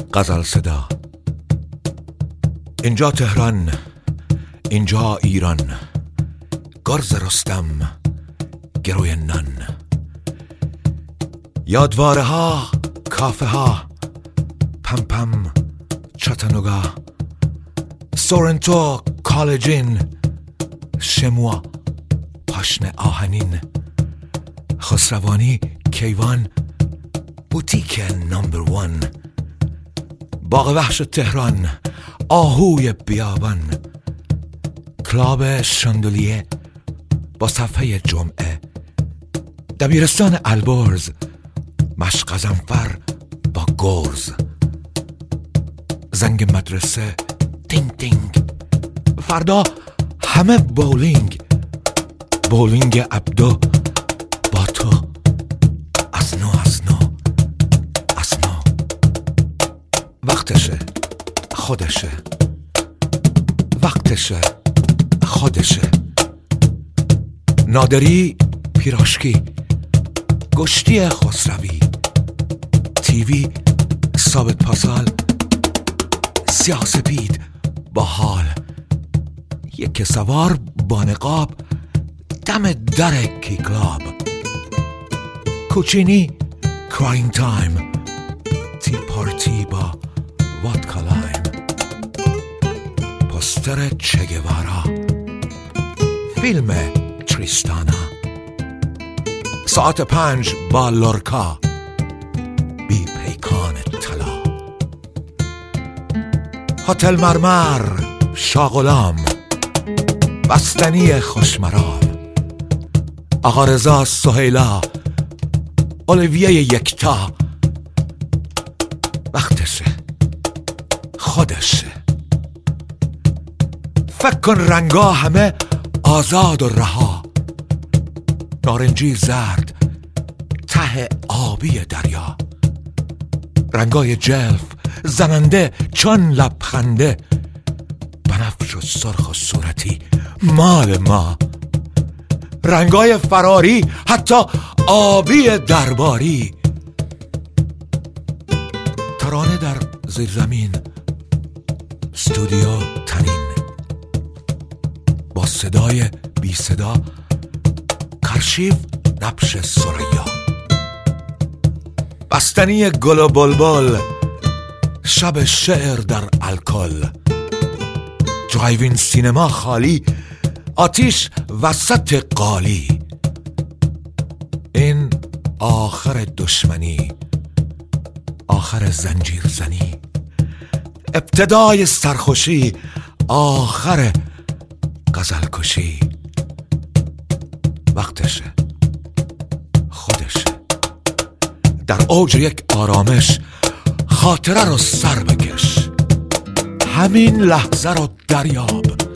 غزل صدا. اینجا تهران، اینجا ایران، گرز رستم، گروی نان، یادواره ها، کافه ها، پم پم، چاتانوگا، سورنتو، کالجین، شموا، پاشنه آهنین، خسروانی، کیوان، بوتیک نمبر 1، باغ وحش تهران، آهوی بیابان، کلاب شاندلیه با صفحه جمعه، دبیرستان البرز، مشق غضنفر با گرز، زنگ مدرسه تینگ تینگ، فردا همه بولینگ، بولینگ عبدو با تو، از نو از نو از نو. وقتشه، خودشه، وقتشه، خودشه. نادری، پیراشکی، گشتی خسروی، تیوی، ثابت پاسال، سیاه‌سپید با حال، یک سوار با نقاب دم در کیکلاب، کوچینی، کرایم تایم، تی پارتی با وادکا لایم، پوستر چه گوارا، فیلم تریستانا، ساعت 5 با لورکا، بی پیکان طلا، هتل مرمر، شاغلام، بستنی خوشمرام، آقا رضا، سهیلا، اولیویه یکتا. وقتشه، خودشه. فکر کن رنگا همه آزاد و رها، نارنجی، زرد، ته آبی دریا، رنگای جلف زننده چون لبخنده، بنفش و سرخ و صورتی مال ما، رنگای فراری حتی آبی درباری، ترانه در زیرزمین، استودیو تنین، با صدای بی صدا، کارشیو نبش سریا، بستنی گل و بلبل، شب شعر در الکل، درایوین سینما خالی، آتیش وسط قالی. این آخر دشمنی، آخر زنجیر زنی، ابتدای سرخوشی، آخر غزل کشی. وقتشه، خودشه. در اوج یک آرامش خاطره رو سر بکش، همین لحظه رو دریاب،